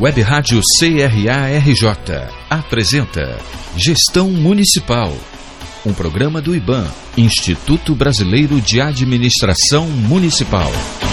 Web Rádio CRA-RJ apresenta Gestão Municipal, um programa do IBAM, Instituto Brasileiro de Administração Municipal.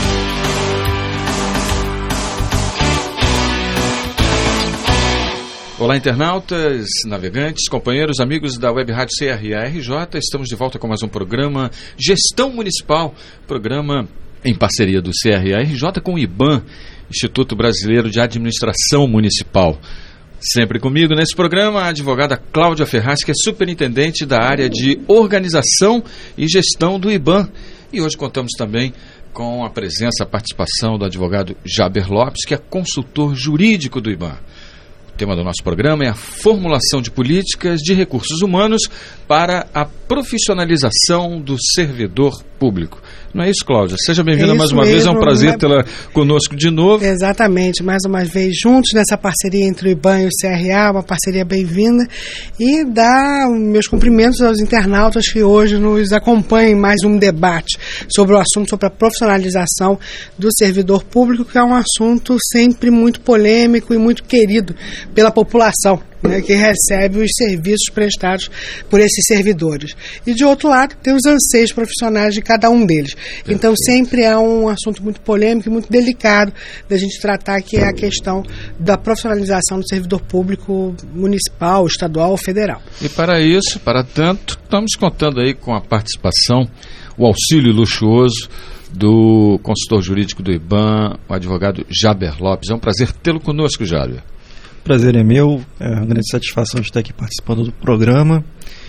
Olá, internautas, navegantes, companheiros, amigos da Web Rádio CRA-RJ. Estamos de volta com mais um programa Gestão Municipal, programa em parceria do CRA-RJ com o IBAM, Instituto Brasileiro de Administração Municipal. Sempre comigo nesse programa a advogada Cláudia Ferraz, que é superintendente da área de Organização e Gestão do IBAM. E hoje contamos também com a presença, a participação do advogado Jaber Lopes, que é consultor jurídico do IBAM. O tema do nosso programa é a formulação de políticas de recursos humanos para a profissionalização do servidor público. Não é isso, Cláudia? Seja bem-vinda mais uma vez, é um prazer tê-la conosco de novo. Exatamente, mais uma vez juntos nessa parceria entre o IBAM e o CRA, uma parceria bem-vinda, e dar meus cumprimentos aos internautas que hoje nos acompanham em mais um debate sobre o assunto, sobre a profissionalização do servidor público, que é um assunto sempre muito polêmico e muito querido pela população, que recebe os serviços prestados por esses servidores. E, de outro lado, tem os anseios profissionais de cada um deles. Então, sempre é um assunto muito polêmico e muito delicado da gente tratar, que é a questão da profissionalização do servidor público municipal, estadual ou federal. E para isso, para tanto, estamos contando aí com a participação, o auxílio luxuoso do consultor jurídico do IBAM, o advogado Jaber Lopes. É um prazer tê-lo conosco, Jaber. Prazer é meu, é uma grande satisfação de estar aqui participando do programa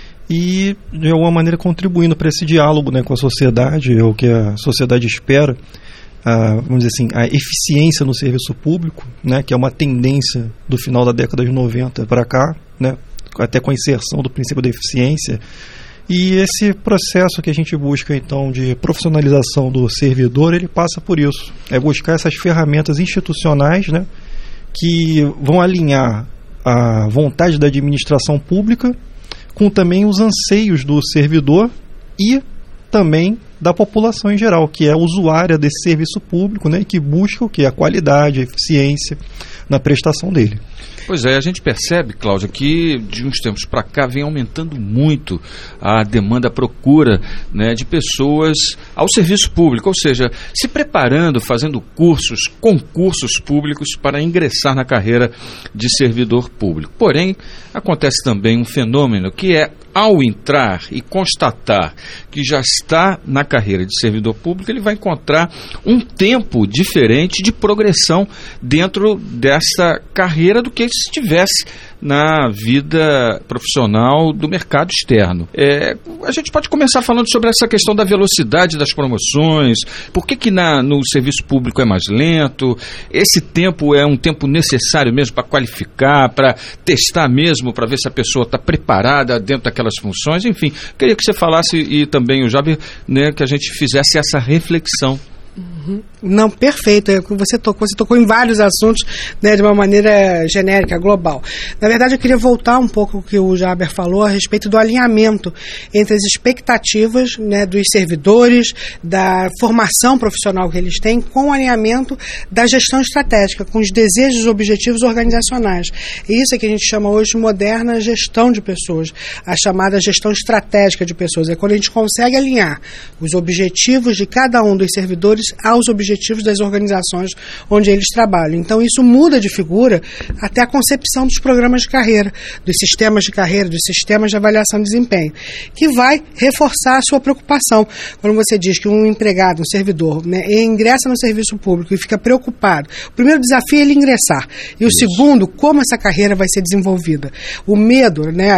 e, de alguma maneira, contribuindo para esse diálogo, com a sociedade, o que a sociedade espera, vamos dizer assim, a eficiência no serviço público, que é uma tendência do final da década de 90 para cá, até com a inserção do princípio da eficiência. E esse processo que a gente busca, então, de profissionalização do servidor, ele passa por isso, é buscar essas ferramentas institucionais, que vão alinhar a vontade da administração pública com também os anseios do servidor e também da população em geral, que é usuária desse serviço público, e que busca o que? A qualidade, a eficiência na prestação dele. Pois é, a gente percebe, Cláudia, que de uns tempos para cá vem aumentando muito a demanda, a procura de pessoas ao serviço público, ou seja, se preparando, fazendo cursos, concursos públicos para ingressar na carreira de servidor público. Porém, acontece também um fenômeno que é, ao entrar e constatar que já está na carreira de servidor público, ele vai encontrar um tempo diferente de progressão dentro dessa carreira do que se estivesse na vida profissional do mercado externo. A gente pode começar falando sobre essa questão da velocidade das promoções, por que no serviço público é mais lento, esse tempo é um tempo necessário mesmo para qualificar, para testar mesmo, para ver se a pessoa está preparada dentro daquelas funções, enfim, queria que você falasse e também o Jaber, que a gente fizesse essa reflexão. Não, perfeito, você tocou em vários assuntos de uma maneira genérica, global. Na verdade, eu queria voltar um pouco ao que o Jaber falou a respeito do alinhamento entre as expectativas dos servidores, da formação profissional que eles têm, com o alinhamento da gestão estratégica, com os desejos e objetivos organizacionais. E isso é que a gente chama hoje de moderna gestão de pessoas, a chamada gestão estratégica de pessoas. É quando a gente consegue alinhar os objetivos de cada um dos servidores aos objetivos das organizações onde eles trabalham. Então, isso muda de figura até a concepção dos programas de carreira, dos sistemas de carreira, dos sistemas de avaliação de desempenho, que vai reforçar a sua preocupação. Quando você diz que um empregado, um servidor, ingressa no serviço público e fica preocupado, o primeiro desafio é ele ingressar. E o segundo, como essa carreira vai ser desenvolvida. O medo,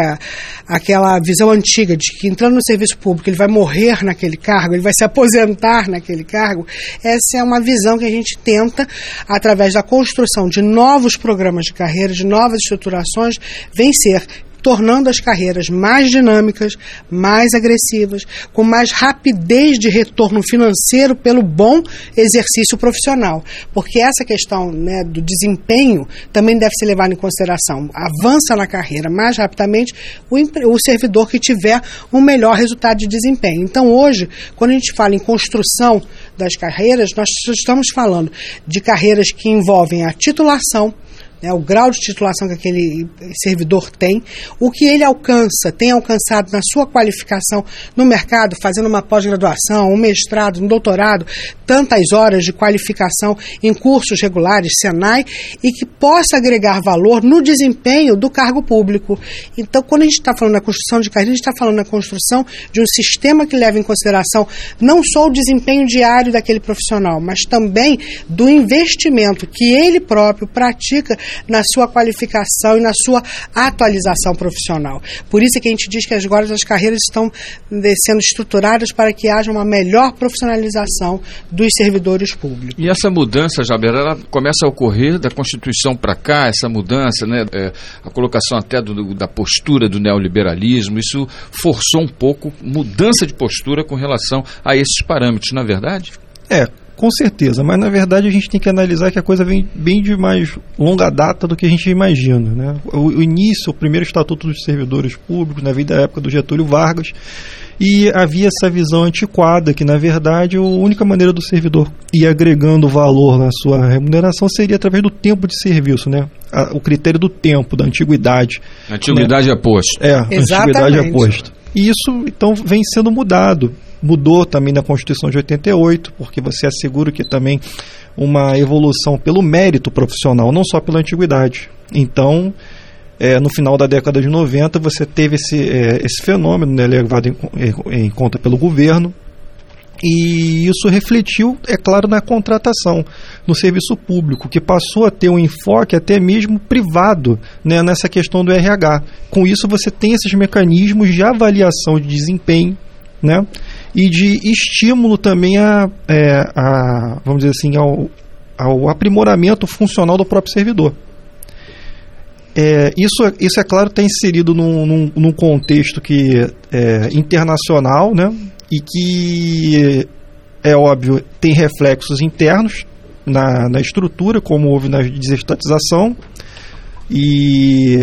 aquela visão antiga de que entrando no serviço público ele vai morrer naquele cargo, ele vai se aposentar naquele cargo, essa é uma visão que a gente tenta, através da construção de novos programas de carreira, de novas estruturações, vencer, tornando as carreiras mais dinâmicas, mais agressivas, com mais rapidez de retorno financeiro pelo bom exercício profissional. Porque essa questão do desempenho também deve ser levada em consideração. Avança na carreira mais rapidamente o servidor que tiver um melhor resultado de desempenho. Então, hoje, quando a gente fala em construção das carreiras, nós estamos falando de carreiras que envolvem a titulação, né, o grau de titulação que aquele servidor tem, o que ele tem alcançado na sua qualificação no mercado, fazendo uma pós-graduação, um mestrado, um doutorado, tantas horas de qualificação em cursos regulares, Senai, e que possa agregar valor no desempenho do cargo público. Então, quando a gente está falando da construção de carreira, a gente está falando da construção de um sistema que leva em consideração não só o desempenho diário daquele profissional, mas também do investimento que ele próprio pratica na sua qualificação e na sua atualização profissional. Por isso é que a gente diz que agora as carreiras estão sendo estruturadas para que haja uma melhor profissionalização dos servidores públicos. E essa mudança, Jaber, ela começa a ocorrer da Constituição para cá, essa mudança, né, a colocação até da postura do neoliberalismo, isso forçou um pouco mudança de postura com relação a esses parâmetros, não é verdade? Com certeza, mas na verdade a gente tem que analisar que a coisa vem bem de mais longa data do que a gente imagina, né? O início, o primeiro Estatuto dos Servidores Públicos, na vida da época do Getúlio Vargas, e havia essa visão antiquada que, na verdade, a única maneira do servidor ir agregando valor na sua remuneração seria através do tempo de serviço, né? O critério do tempo, da antiguidade. Antiguidade, né? É posto. Antiguidade é posto. E isso, então, vem sendo mudado. Mudou também na Constituição de 88, porque você assegura que também uma evolução pelo mérito profissional, não só pela antiguidade. Então, no final da década de 90, você teve esse fenômeno, né, levado em conta pelo governo, e isso refletiu, é claro, na contratação, no serviço público, que passou a ter um enfoque até mesmo privado, né, nessa questão do RH. Com isso, você tem esses mecanismos de avaliação de desempenho, né, e de estímulo também vamos dizer assim, ao aprimoramento funcional do próprio servidor. Isso é claro, está inserido num contexto que é internacional, né, e que, é óbvio, tem reflexos internos na estrutura, como houve na desestatização, e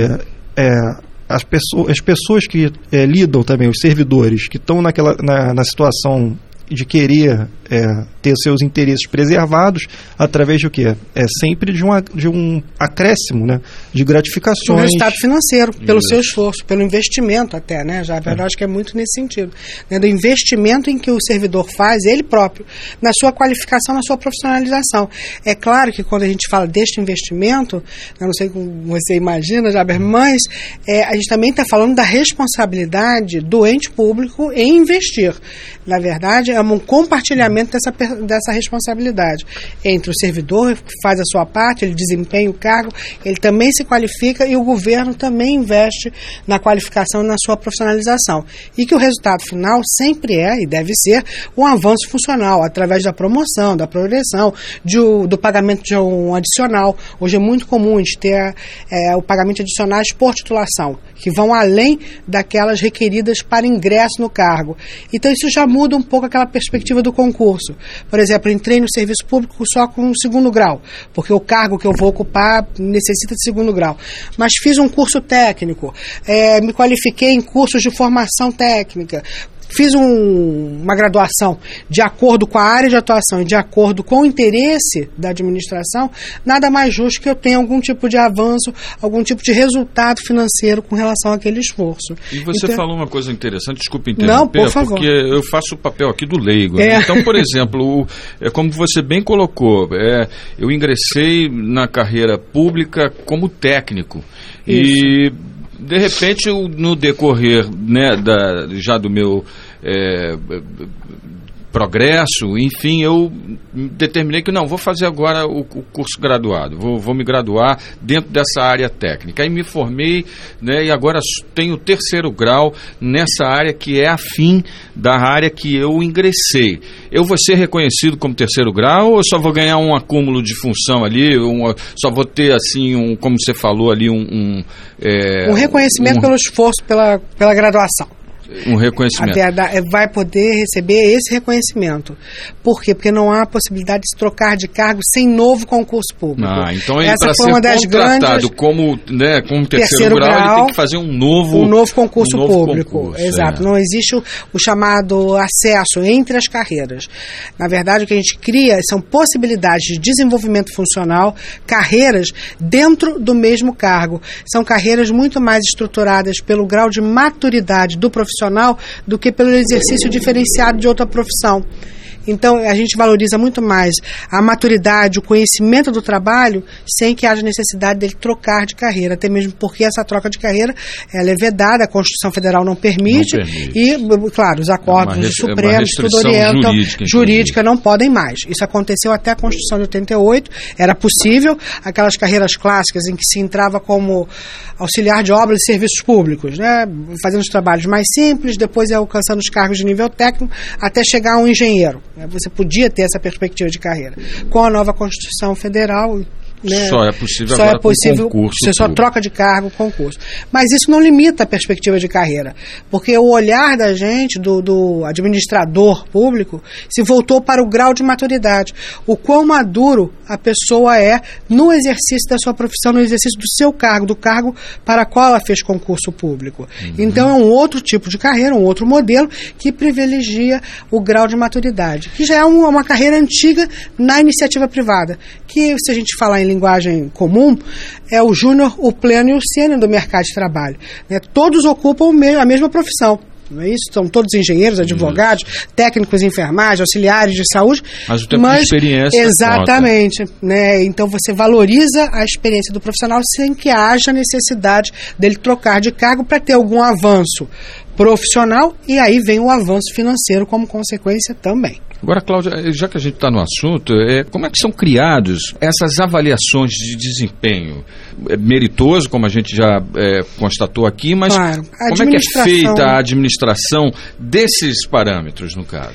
as pessoas que lidam também, os servidores, que estão na situação de querer ter seus interesses preservados através de o quê? Sempre de um acréscimo, né, de gratificações. Um resultado financeiro, pelo seu esforço, pelo investimento até, né? Já eu acho que é muito nesse sentido. Né, do investimento em que o servidor faz, ele próprio, na sua qualificação, na sua profissionalização. É claro que quando a gente fala deste investimento, eu não sei como você imagina, Jaber, mas a gente também está falando da responsabilidade do ente público em investir. Na verdade, é um compartilhamento dessa responsabilidade entre o servidor, que faz a sua parte, ele desempenha o cargo, ele também se qualifica e o governo também investe na qualificação e na sua profissionalização. E que o resultado final sempre e deve ser um avanço funcional, através da promoção, da progressão, do pagamento de um adicional. Hoje é muito comum a gente ter o pagamento de adicionais por titulação, que vão além daquelas requeridas para ingresso no cargo. Então isso já muda um pouco aquela perspectiva do concurso. Por exemplo, entrei no serviço público só com o 2º grau, porque o cargo que eu vou ocupar necessita de 2º grau. Mas fiz um curso técnico, me qualifiquei em cursos de formação técnica, fiz uma graduação de acordo com a área de atuação e de acordo com o interesse da administração, nada mais justo que eu tenha algum tipo de avanço, algum tipo de resultado financeiro com relação àquele esforço. E você falou uma coisa interessante, desculpe interromper, não, por favor, porque eu faço o papel aqui do leigo. Então, por exemplo, como você bem colocou, eu ingressei na carreira pública como técnico. Isso. E de repente, no decorrer, né, já do meu progresso, enfim, eu determinei que vou fazer agora o curso graduado, vou me graduar dentro dessa área técnica. Aí me formei, né, e agora tenho o 3º grau nessa área que é afim da área que eu ingressei. Eu vou ser reconhecido como 3º grau ou só vou ganhar um acúmulo de função ali, só vou ter assim, como você falou ali, um reconhecimento pelo esforço, pela graduação. um reconhecimento. Vai poder receber esse reconhecimento. Por quê? Porque não há possibilidade de se trocar de cargo sem novo concurso público. Então ele, para ser contratado como terceiro grau, ele tem que fazer um novo concurso público. Concurso, exato. Não existe o chamado acesso entre as carreiras. Na verdade, o que a gente cria são possibilidades de desenvolvimento funcional, carreiras dentro do mesmo cargo. São carreiras muito mais estruturadas pelo grau de maturidade do profissional do que pelo exercício diferenciado de outra profissão. Então, a gente valoriza muito mais a maturidade, o conhecimento do trabalho, sem que haja necessidade dele trocar de carreira, até mesmo porque essa troca de carreira ela é vedada, a Constituição Federal não permite. E, claro, os acordos do Supremo tudo orientam, jurídica não podem mais. Isso aconteceu até a Constituição de 88, era possível, aquelas carreiras clássicas em que se entrava como auxiliar de obras e serviços públicos, né, fazendo os trabalhos mais simples, depois alcançando os cargos de nível técnico, até chegar a um engenheiro. Você podia ter essa perspectiva de carreira. Com a nova Constituição Federal, né, só é possível agora com concurso. Você só troca de cargo, concurso. Mas isso não limita a perspectiva de carreira, porque o olhar da gente, do administrador público, se voltou para o grau de maturidade. O quão maduro a pessoa é no exercício da sua profissão, no exercício do seu cargo, do cargo para qual ela fez concurso público. Então é um outro tipo de carreira, um outro modelo que privilegia o grau de maturidade, que já é uma carreira antiga na iniciativa privada, que, se a gente falar em linguagem comum, é o júnior, o pleno e o sênior do mercado de trabalho. Né? Todos ocupam a mesma profissão. Não é isso? São todos engenheiros, advogados, técnicos de enfermagem, auxiliares de saúde. Mas o tempo de experiência. Exatamente. Né? Então você valoriza a experiência do profissional sem que haja necessidade dele trocar de cargo para ter algum avanço profissional, e aí vem o avanço financeiro como consequência também. Agora, Cláudia, já que a gente está no assunto, como é que são criados essas avaliações de desempenho? É meritoso, como a gente já constatou aqui, mas claro, como é que é feita a administração desses parâmetros, no caso?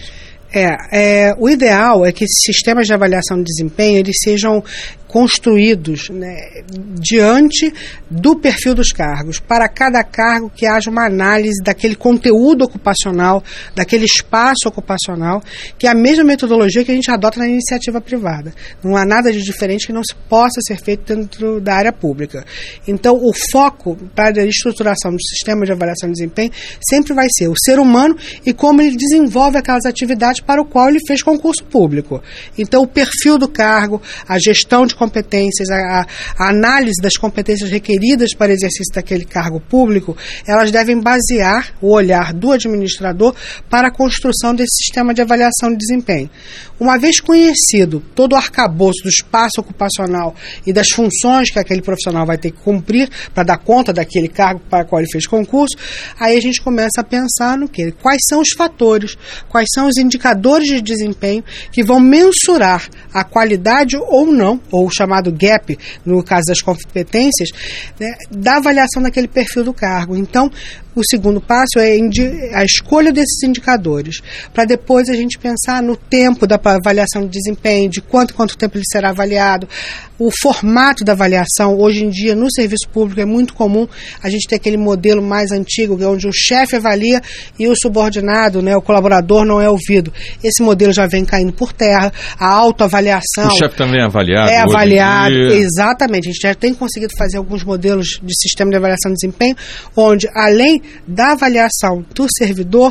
O ideal é que esses sistemas de avaliação de desempenho eles sejam construídos, né, diante do perfil dos cargos. Para cada cargo que haja uma análise daquele conteúdo ocupacional, daquele espaço ocupacional, que é a mesma metodologia que a gente adota na iniciativa privada. Não há nada de diferente que não se possa ser feito dentro da área pública. Então, o foco para a estruturação do sistema de avaliação de desempenho sempre vai ser o ser humano e como ele desenvolve aquelas atividades para o qual ele fez concurso público. Então, o perfil do cargo, a gestão de competências, a análise das competências requeridas para o exercício daquele cargo público, elas devem basear o olhar do administrador para a construção desse sistema de avaliação de desempenho. Uma vez conhecido todo o arcabouço do espaço ocupacional e das funções que aquele profissional vai ter que cumprir para dar conta daquele cargo para o qual ele fez concurso, aí a gente começa a pensar no que? Quais são os fatores, quais são os indicadores de desempenho que vão mensurar a qualidade ou não, ou o chamado gap, no caso das competências, né, da avaliação daquele perfil do cargo. Então, o segundo passo é a escolha desses indicadores, para depois a gente pensar no tempo da avaliação de desempenho, de quanto tempo ele será avaliado, o formato da avaliação. Hoje em dia, no serviço público, é muito comum a gente ter aquele modelo mais antigo, onde o chefe avalia e o subordinado, né, o colaborador, não é ouvido. Esse modelo já vem caindo por terra, a autoavaliação... O chefe também é avaliado? É avaliado, exatamente. A gente já tem conseguido fazer alguns modelos de sistema de avaliação de desempenho, onde, além da avaliação do servidor,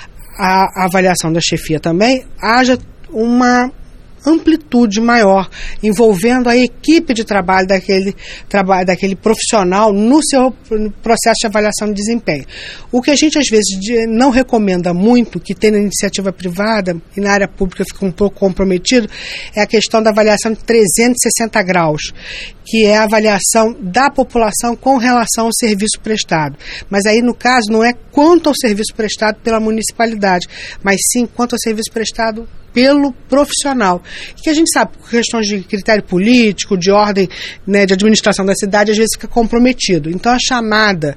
a avaliação da chefia também, haja uma amplitude maior, envolvendo a equipe de trabalho daquele profissional no seu processo de avaliação de desempenho. O que a gente às vezes não recomenda muito, que tem na iniciativa privada e na área pública fica um pouco comprometido, é a questão da avaliação de 360 graus, que é a avaliação da população com relação ao serviço prestado. Mas aí, no caso, não é quanto ao serviço prestado pela municipalidade, mas sim quanto ao serviço prestado pelo profissional, que a gente sabe, por questões de critério político, de ordem, né, de administração da cidade, às vezes fica comprometido. Então a chamada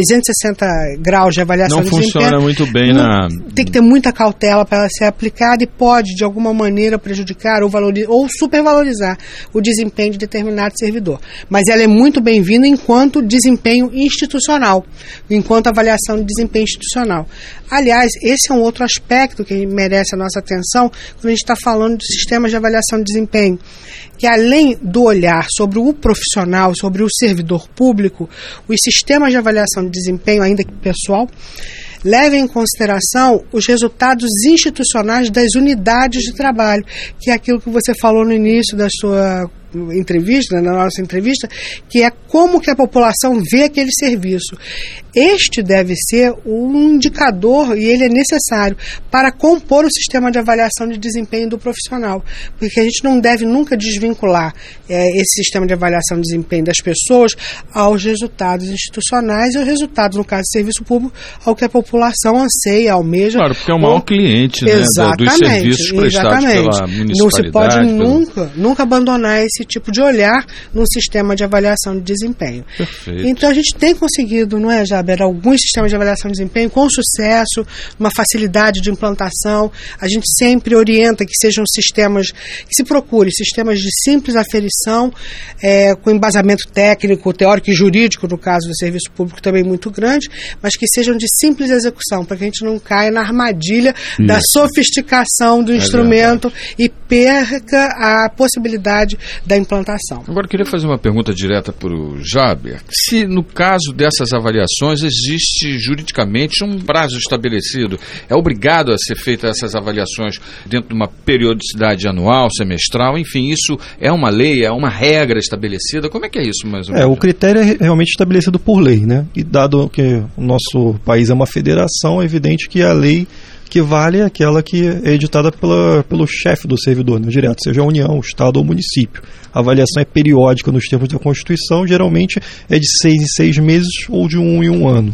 360 graus de avaliação de desempenho não funciona muito bem tem que ter muita cautela para ela ser aplicada e pode, de alguma maneira, prejudicar ou supervalorizar o desempenho de determinado servidor. Mas ela é muito bem-vinda enquanto desempenho institucional, enquanto avaliação de desempenho institucional. Aliás, esse é um outro aspecto que merece a nossa atenção quando a gente está falando de sistemas de avaliação de desempenho, que além do olhar sobre o profissional, sobre o servidor público, os sistemas de avaliação de desempenho, ainda que pessoal, levem em consideração os resultados institucionais das unidades de trabalho, que é aquilo que você falou no início da sua entrevista, na nossa entrevista, que é como que a população vê aquele serviço. Este deve ser um indicador, e ele é necessário, para compor o sistema de avaliação de desempenho do profissional, porque a gente não deve nunca desvincular esse sistema de avaliação de desempenho das pessoas aos resultados institucionais e aos resultados, no caso do serviço público, ao que a população anseia, almeja. Claro, porque é o maior cliente, né, dos serviços prestados pela municipalidade. Não se pode nunca abandonar esse tipo de olhar num sistema de avaliação de desempenho. Perfeito. Então a gente tem conseguido, não é, Jaber, alguns sistemas de avaliação de desempenho com sucesso, uma facilidade de implantação. A gente sempre orienta que sejam sistemas, que se procure sistemas de simples aferição, com embasamento técnico, teórico e jurídico, no caso do serviço público também muito grande, mas que sejam de simples execução, para que a gente não caia na armadilha da sofisticação do instrumento e perca a possibilidade da implantação. Agora eu queria fazer uma pergunta direta para o Jaber. Se no caso dessas avaliações existe juridicamente um prazo estabelecido, é obrigado a ser feitas essas avaliações dentro de uma periodicidade anual, semestral, enfim, isso é uma lei, é uma regra estabelecida? Como é que é isso, mais ou menos? O critério é realmente estabelecido por lei, né? E dado que o nosso país é uma federação, é evidente que a lei que vale é aquela que é editada pelo chefe do servidor, né, direto, seja a União, o Estado ou o município. A avaliação é periódica nos termos da Constituição, geralmente é de 6 em 6 meses ou de 1 em 1 ano.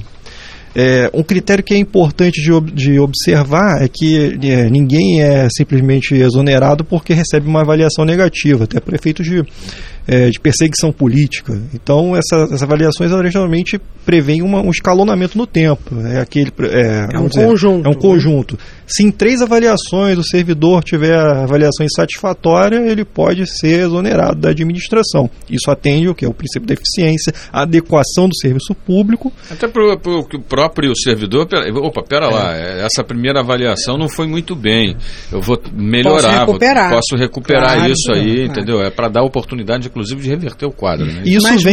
Um critério que é importante de observar é que ninguém é simplesmente exonerado porque recebe uma avaliação negativa, até para efeitos de perseguição política. Então, essas avaliações elas geralmente prevêem um escalonamento no tempo. É um conjunto. Se em 3 avaliações o servidor tiver a avaliação insatisfatória, ele pode ser exonerado da administração. Isso atende o princípio da eficiência, a adequação do serviço público. Até para o próprio servidor, pera lá, essa primeira avaliação não foi muito bem, eu vou melhorar, posso recuperar claro, isso aí, entendeu? É para dar oportunidade, inclusive, de reverter o quadro. Né?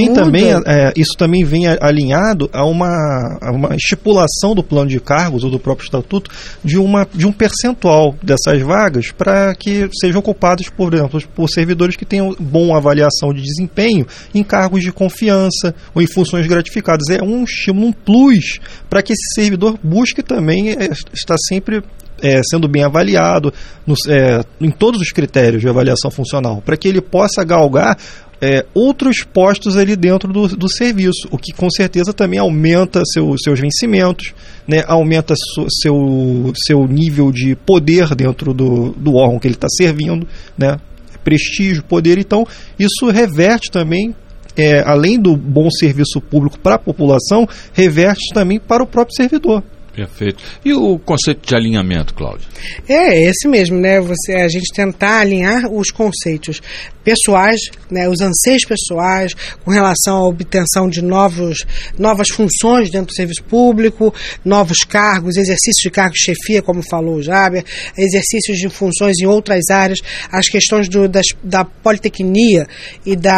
Isso também vem alinhado a uma estipulação do plano de cargos ou do próprio estatuto de um percentual dessas vagas para que sejam ocupadas, por exemplo, por servidores que tenham boa avaliação de desempenho em cargos de confiança ou em funções gratificadas. É um estímulo, um plus para que esse servidor busque também estar sempre sendo bem avaliado em todos os critérios de avaliação funcional, para que ele possa galgar outros postos ali dentro do serviço, o que com certeza também aumenta seus vencimentos, né, aumenta seu nível de poder dentro do órgão que ele está servindo, né, prestígio, poder. Então isso reverte também, além do bom serviço público para a população, reverte também para o próprio servidor. Perfeito. E o conceito de alinhamento, Cláudio? É esse mesmo, né? A gente tentar alinhar os conceitos pessoais, né, os anseios pessoais com relação à obtenção de novas funções dentro do serviço público, novos cargos, exercícios de cargos de chefia, como falou o Jaber, exercícios de funções em outras áreas, as questões da politecnia e de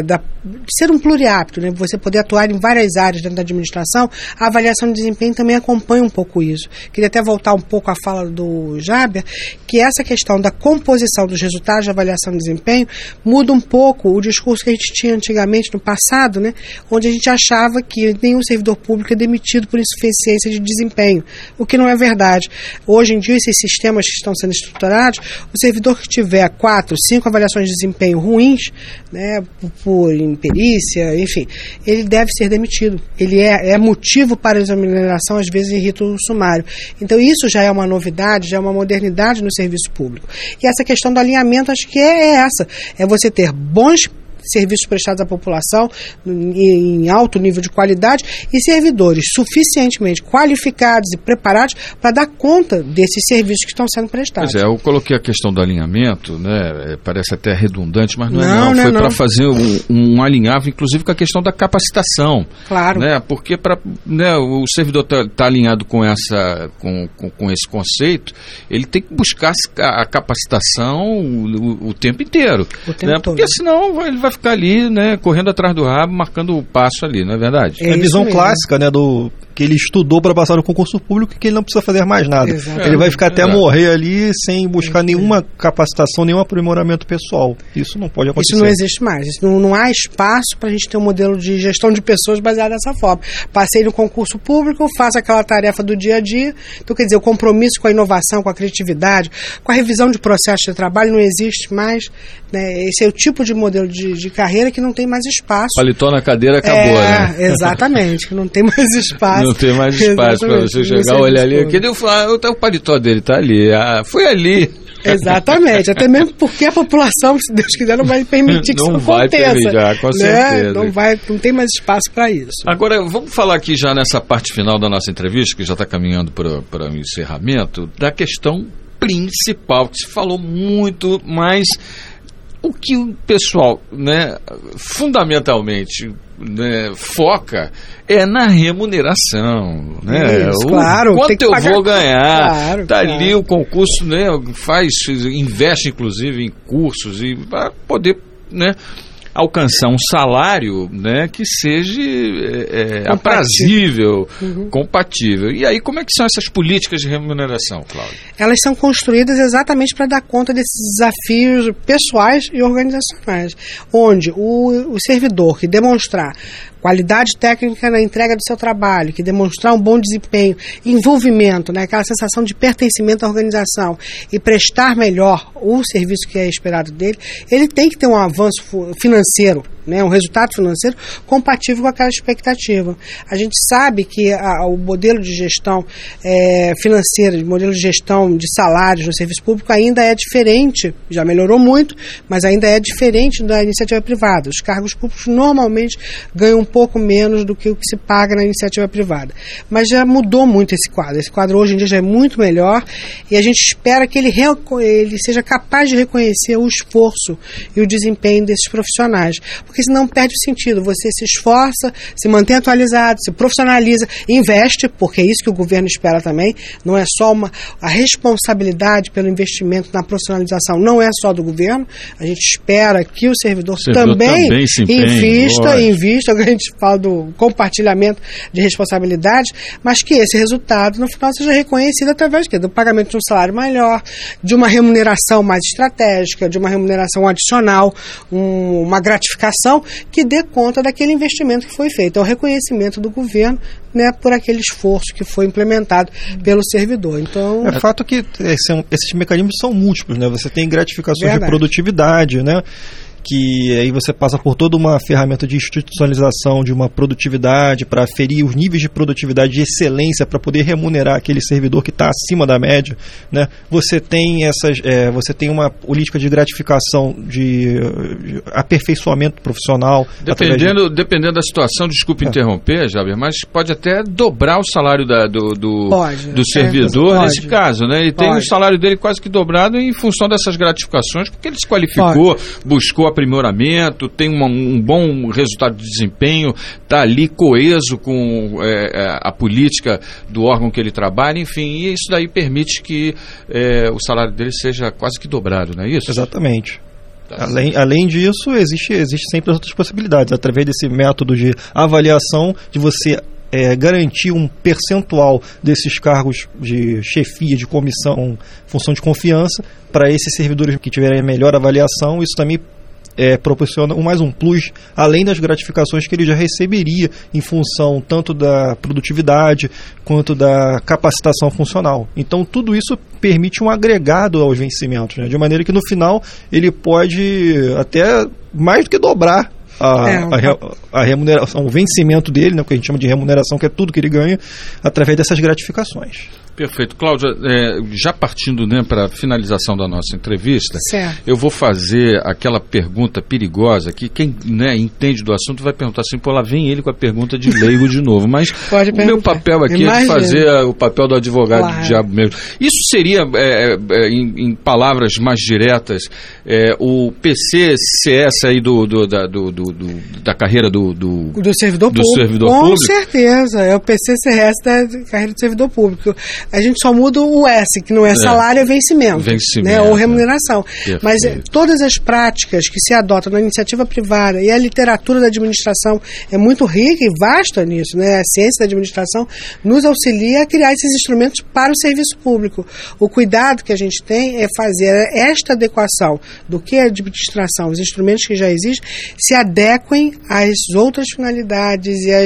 ser um pluriapto, né, você poder atuar em várias áreas dentro da administração. A avaliação de desempenho também acompanha um pouco isso. Queria até voltar um pouco à fala do Jaber, que essa questão da composição dos resultados de avaliação de desempenho muda um pouco o discurso que a gente tinha antigamente, no passado, né, onde a gente achava que nenhum servidor público é demitido por insuficiência de desempenho, o que não é verdade. Hoje em dia, esses sistemas que estão sendo estruturados, o servidor que tiver 4, 5 avaliações de desempenho ruins, né, por imperícia, enfim, ele deve ser demitido. Ele é motivo para exoneração, às vezes, em rito feito sumário. Então isso já é uma novidade, já é uma modernidade no serviço público. E essa questão do alinhamento, acho que é essa, é você ter bons serviços prestados à população em alto nível de qualidade e servidores suficientemente qualificados e preparados para dar conta desses serviços que estão sendo prestados. Pois é, eu coloquei a questão do alinhamento, né? Parece até redundante, mas não. Foi para fazer um alinhavo, inclusive com a questão da capacitação. Claro. Né? Porque o servidor tá alinhado com esse conceito, ele tem que buscar a capacitação o tempo inteiro. O tempo todo. Porque senão ele vai ficar ali, né, correndo atrás do rabo, marcando o passo ali, não é verdade? É a visão clássica, né, que ele estudou para passar no concurso público e que ele não precisa fazer mais nada. Exatamente. Ele vai ficar até morrer ali sem buscar nenhuma capacitação, nenhum aprimoramento pessoal. Isso não pode acontecer. Isso não existe mais. Não há espaço para a gente ter um modelo de gestão de pessoas baseado dessa forma. Passei no concurso público, faço aquela tarefa do dia a dia. Então, quer dizer, o compromisso com a inovação, com a criatividade, com a revisão de processos de trabalho não existe mais. Né? Esse é o tipo de modelo de carreira que não tem mais espaço. Paletó na cadeira acabou, né? Exatamente, que não tem mais espaço. Não tem mais espaço para você chegar, olhar ali. Cadê o paletó dele? Tá ali. Foi ali. Exatamente, até mesmo porque a população, se Deus quiser, não vai permitir que isso aconteça. Com certeza. Não tem mais espaço para isso. Agora, vamos falar aqui já nessa parte final da nossa entrevista, que já está caminhando para o encerramento, da questão principal, que se falou muito, mas o que o pessoal, né, fundamentalmente, né, foca é na remuneração, né? Isso, claro, quanto eu vou ganhar? Claro. Ali o concurso, né, investe inclusive em cursos e para poder, né, alcançar um salário, né, que seja aprazível, compatível. E aí, como é que são essas políticas de remuneração, Cláudia? Elas são construídas exatamente para dar conta desses desafios pessoais e organizacionais, onde o servidor que demonstrar qualidade técnica na entrega do seu trabalho, que demonstrar um bom desempenho, envolvimento, né, aquela sensação de pertencimento à organização e prestar melhor o serviço que é esperado dele, ele tem que ter um avanço financeiro, né, um resultado financeiro compatível com aquela expectativa. A gente sabe que o modelo de gestão financeira, o modelo de gestão de salários no serviço público ainda é diferente, já melhorou muito, mas ainda é diferente da iniciativa privada. Os cargos públicos normalmente ganham um pouco menos do que o que se paga na iniciativa privada. Mas já mudou muito esse quadro. Esse quadro hoje em dia já é muito melhor e a gente espera que ele seja capaz de reconhecer o esforço e o desempenho desses profissionais. Porque senão perde o sentido. Você se esforça, se mantém atualizado, se profissionaliza, investe, porque é isso que o governo espera também. Não é só a responsabilidade pelo investimento na profissionalização, não é só do governo. A gente espera que o servidor também invista, a gente fala do compartilhamento de responsabilidades, mas que esse resultado no final seja reconhecido através do pagamento de um salário melhor, de uma remuneração mais estratégica, de uma remuneração adicional, uma gratificação que dê conta daquele investimento que foi feito. É o reconhecimento do governo, né, por aquele esforço que foi implementado pelo servidor. Então, é fato que esses mecanismos são múltiplos, né? Você tem gratificações de produtividade, né? Que aí você passa por toda uma ferramenta de institucionalização de uma produtividade para aferir os níveis de produtividade de excelência para poder remunerar aquele servidor que está acima da média, né? Você tem você tem uma política de gratificação de aperfeiçoamento profissional. Dependendo da situação, desculpe interromper, Jaber, mas pode até dobrar o salário do servidor nesse caso, né? E tem o salário dele quase que dobrado em função dessas gratificações, porque ele se qualificou, buscou aprimoramento, tem um bom resultado de desempenho, está ali coeso com a política do órgão que ele trabalha, enfim, e isso daí permite que o salário dele seja quase que dobrado, não é isso? Exatamente. Além disso, existe sempre as outras possibilidades, através desse método de avaliação, de você garantir um percentual desses cargos de chefia, de comissão, função de confiança, para esses servidores que tiverem a melhor avaliação. Isso também proporciona mais um plus, além das gratificações que ele já receberia em função tanto da produtividade quanto da capacitação funcional. Então tudo isso permite um agregado aos vencimentos, né? De maneira que no final ele pode até mais do que dobrar a remuneração, o vencimento dele, né, o que a gente chama de remuneração, que é tudo que ele ganha, através dessas gratificações. Perfeito. Cláudia, já partindo, né, para a finalização da nossa entrevista, certo, eu vou fazer aquela pergunta perigosa que quem, né, entende do assunto vai perguntar assim, pô, lá vem ele com a pergunta de leigo de novo, mas o meu papel aqui é de fazer o papel do advogado do diabo mesmo. Isso seria, em palavras mais diretas, o PCCS aí da carreira do servidor público? Com certeza, é o PCCS da carreira do servidor público. A gente só muda o S, que não é salário, é vencimento. Né, ou remuneração. Perfeito. Mas todas as práticas que se adotam na iniciativa privada e a literatura da administração é muito rica e vasta nisso, né? A ciência da administração nos auxilia a criar esses instrumentos para o serviço público. O cuidado que a gente tem é fazer esta adequação do que é a administração, os instrumentos que já existem, se adequem às outras finalidades e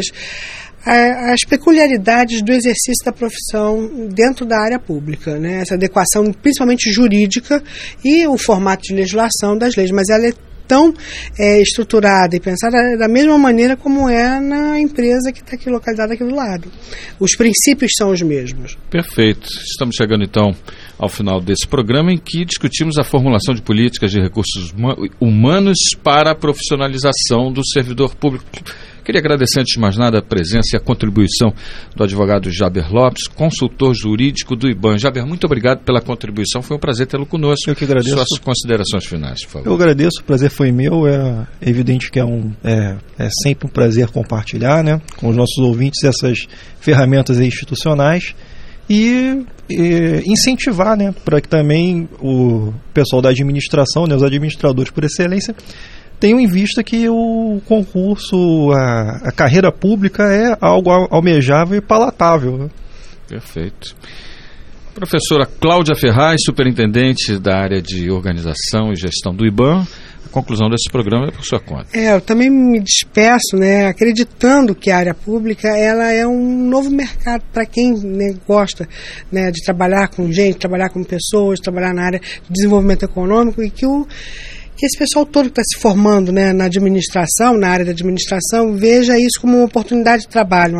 as peculiaridades do exercício da profissão dentro da área pública, né? Essa adequação principalmente jurídica e o formato de legislação das leis, mas ela é tão estruturada e pensada da mesma maneira como é na empresa que está aqui localizada aqui do lado. Os princípios são os mesmos. Perfeito. Estamos chegando então ao final desse programa em que discutimos a formulação de políticas de recursos humanos para a profissionalização do servidor público. Queria agradecer, antes de mais nada, a presença e a contribuição do advogado Jaber Lopes, consultor jurídico do IBAN. Jaber, muito obrigado pela contribuição, foi um prazer tê-lo conosco. Eu que agradeço. Suas considerações finais, por favor. Eu agradeço, o prazer foi meu, é evidente que é sempre um prazer compartilhar, né, com os nossos ouvintes essas ferramentas institucionais e incentivar, né, para que também o pessoal da administração, né, os administradores por excelência, tenham em vista que o concurso, a carreira pública é algo almejável e palatável. Né? Perfeito. Professora Cláudia Ferraz, superintendente da área de organização e gestão do IBAN, a conclusão desse programa é por sua conta. Eu também me despeço, né, acreditando que a área pública ela é um novo mercado para quem, né, gosta, né, de trabalhar com gente, trabalhar com pessoas, trabalhar na área de desenvolvimento econômico e que esse pessoal todo que está se formando, né, na administração, na área da administração, veja isso como uma oportunidade de trabalho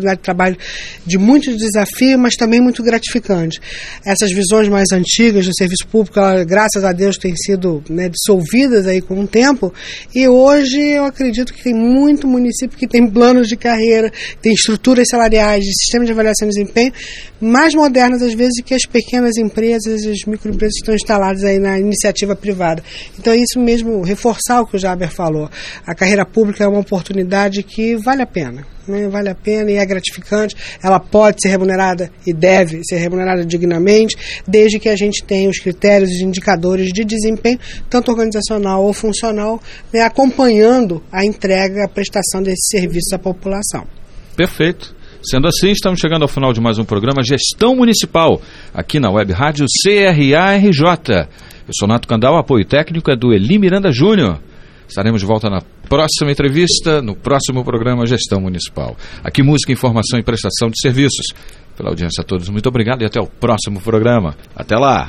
de muito desafio, mas também muito gratificante. Essas visões mais antigas do serviço público, graças a Deus, têm sido, né, dissolvidas aí com o tempo, e hoje eu acredito que tem muito município que tem planos de carreira, tem estruturas salariais, de sistema de avaliação de desempenho, mais modernas às vezes que as pequenas empresas e as microempresas que estão instaladas aí na iniciativa privada. Então isso mesmo, reforçar o que o Jaber falou. A carreira pública é uma oportunidade que vale a pena, né? Vale a pena e é gratificante. Ela pode ser remunerada e deve ser remunerada dignamente, desde que a gente tenha os critérios e indicadores de desempenho, tanto organizacional ou funcional, né, acompanhando a entrega, a prestação desses serviços à população. Perfeito. Sendo assim, estamos chegando ao final de mais um programa Gestão Municipal, aqui na Web Rádio CRA-RJ. Eu sou Nato Candal, apoio técnico é do Eli Miranda Júnior. Estaremos de volta na próxima entrevista, no próximo programa Gestão Municipal. Aqui música, informação e prestação de serviços. Pela audiência a todos, muito obrigado e até o próximo programa. Até lá!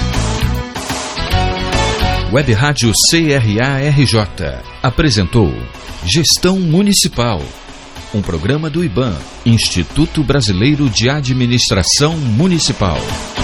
Web Rádio CRA-RJ apresentou Gestão Municipal, um programa do IBAN, Instituto Brasileiro de Administração Municipal.